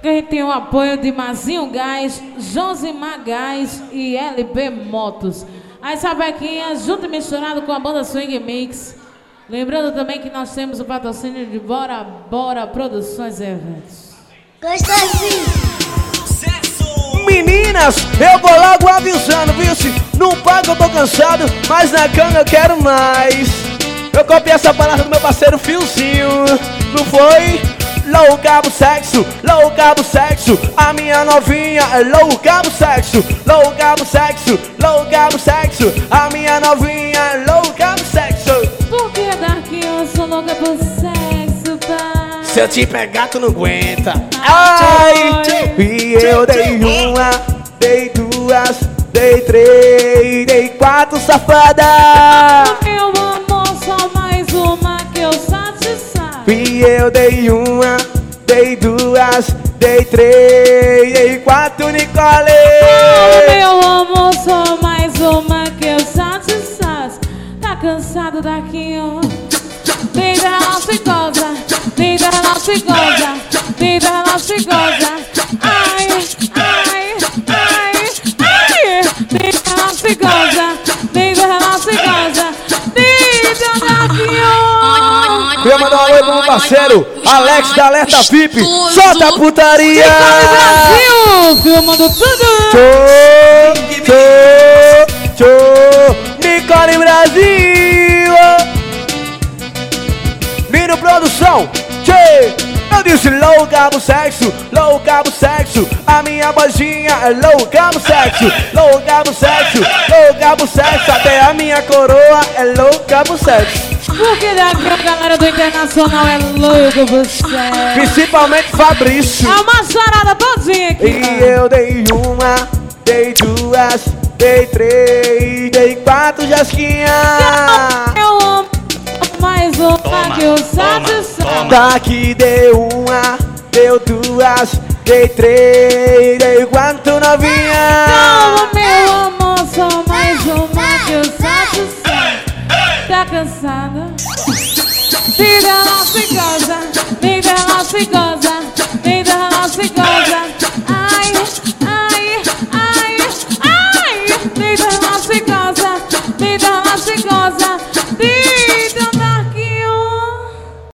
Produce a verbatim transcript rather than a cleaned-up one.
que a gente tem o apoio de Mazinho Gás, Josimar Gás e L B Motos. Aí Sabequinha, junto e misturado com a banda Swing Mix. Lembrando também que nós temos o patrocínio de Bora Bora Produções e Eventos. Gostosinho. Meninas, eu vou logo avisando, viu? Se não paga eu tô cansado, mas na cama eu quero mais. Eu copiei essa palavra do meu parceiro Fiozinho, não foi? Low cabo sexo, low cabo sexo. A minha novinha é low cabo sexo, low cabo sexo, low cabo sexo. A minha novinha é low cabo sexo. Porque daqui eu sou louca por sexo, pai. Se eu te pegar tu não aguenta. Ai, e eu dei uma, dei duas, dei três, dei quatro, safada. Eu amo só mais uma que eu satisfaço. E eu dei uma, dei duas, dei três, dei quatro, Nicole. Meu amor, só mais uma que eu satisfaço. Tá cansado daqui, ó? Deita ela se goza, deita ela se goza, deita ela se goza. Ai, ai, ai, ai. Deita ela se goza, deita ela se goza, deita daqui, ó. Queria mandar um alô pro meu parceiro Alex da Alerta V I P. Solta a putaria! Brasil, filmando tudo. Tchô, tchô, tchô. Nicole Brasil. Mino Produção. Tchê. Eu disse low cabo sexo, low cabo sexo. A minha vozinha é low cabo sexo, low cabo sexo, low cabo sexo. Até a minha coroa é low cabo sexo. Porque daqui a galera do Internacional é louco você. Principalmente Fabrício. É uma charada todinha aqui. E eu dei uma, dei duas, dei três, dei quatro, Jasquinha. Eu amo mais uma que eu satisfaço. Daqui deu uma, deu duas, dei três, dei quatro, novinha. Calma, meu amor.